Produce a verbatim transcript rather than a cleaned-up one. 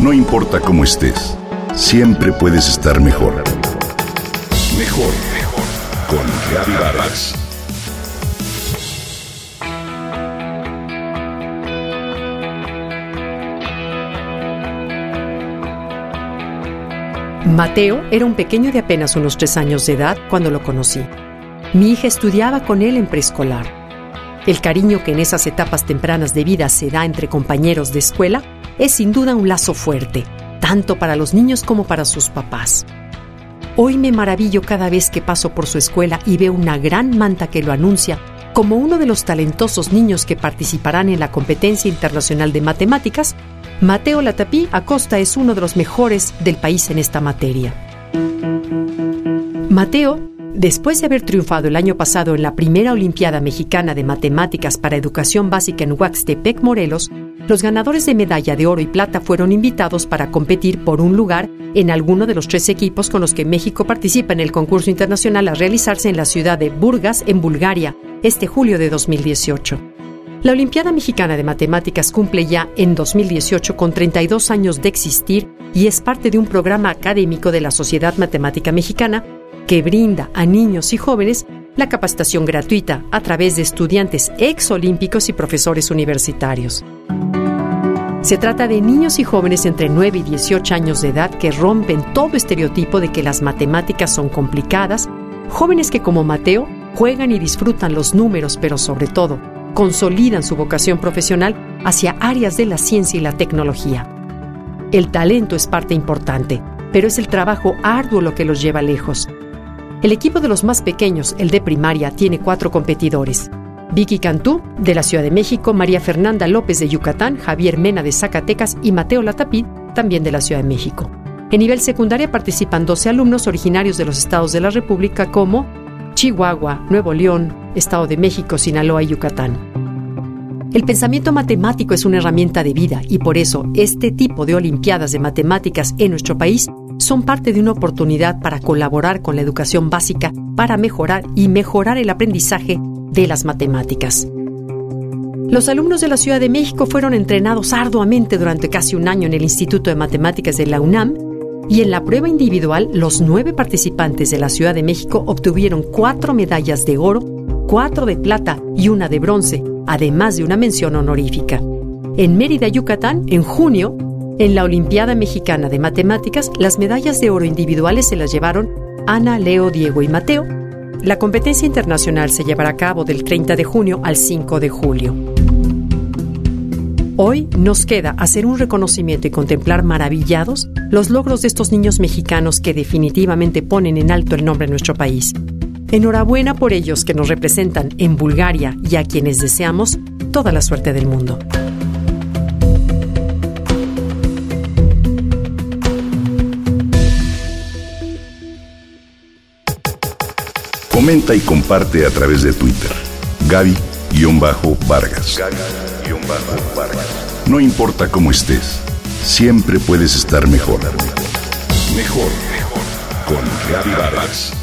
No importa cómo estés, siempre puedes estar mejor. Mejor, mejor. Con Gaby Vargas. Mateo era un pequeño de apenas unos tres años de edad cuando lo conocí. Mi hija estudiaba con él en preescolar. El cariño que en esas etapas tempranas de vida se da entre compañeros de escuela es sin duda un lazo fuerte, tanto para los niños como para sus papás. Hoy me maravillo cada vez que paso por su escuela y veo una gran manta que lo anuncia como uno de los talentosos niños que participarán en la competencia internacional de matemáticas. Mateo Latapí Acosta es uno de los mejores del país en esta materia. Mateo, después de haber triunfado el año pasado en la primera Olimpiada Mexicana de Matemáticas para Educación Básica en Huaxtepec, Morelos, los ganadores de medalla de oro y plata fueron invitados para competir por un lugar en alguno de los tres equipos con los que México participa en el concurso internacional a realizarse en la ciudad de Burgas, en Bulgaria, este julio de dos mil dieciocho. La Olimpiada Mexicana de Matemáticas cumple ya en dos mil dieciocho con treinta y dos años de existir y es parte de un programa académico de la Sociedad Matemática Mexicana que brinda a niños y jóvenes la capacitación gratuita a través de estudiantes exolímpicos y profesores universitarios. Se trata de niños y jóvenes entre nueve y dieciocho años de edad que rompen todo estereotipo de que las matemáticas son complicadas, jóvenes que como Mateo juegan y disfrutan los números, pero sobre todo consolidan su vocación profesional hacia áreas de la ciencia y la tecnología. El talento es parte importante, pero es el trabajo arduo lo que los lleva lejos. El equipo de los más pequeños, el de primaria, tiene cuatro competidores. Vicky Cantú, de la Ciudad de México, María Fernanda López, de Yucatán, Javier Mena, de Zacatecas y Mateo Latapí, también de la Ciudad de México. En nivel secundaria participan doce alumnos originarios de los estados de la República como Chihuahua, Nuevo León, Estado de México, Sinaloa y Yucatán. El pensamiento matemático es una herramienta de vida y por eso este tipo de olimpiadas de matemáticas en nuestro país son parte de una oportunidad para colaborar con la educación básica para mejorar y mejorar el aprendizaje de las matemáticas. Los alumnos de la Ciudad de México fueron entrenados arduamente durante casi un año en el Instituto de Matemáticas de la UNAM y en la prueba individual los nueve participantes de la Ciudad de México obtuvieron cuatro medallas de oro, cuatro de plata y una de bronce, además de una mención honorífica. En Mérida, Yucatán, en junio, en la Olimpiada Mexicana de Matemáticas, las medallas de oro individuales se las llevaron Ana, Leo, Diego y Mateo. La competencia internacional se llevará a cabo del treinta de junio al cinco de julio. Hoy nos queda hacer un reconocimiento y contemplar maravillados los logros de estos niños mexicanos que definitivamente ponen en alto el nombre de nuestro país. Enhorabuena por ellos que nos representan en Bulgaria y a quienes deseamos toda la suerte del mundo. Comenta y comparte a través de Twitter. Gaby-Vargas. Gaby-Vargas. No importa cómo estés, siempre puedes estar mejor. Mejor, mejor. Con Gaby Vargas.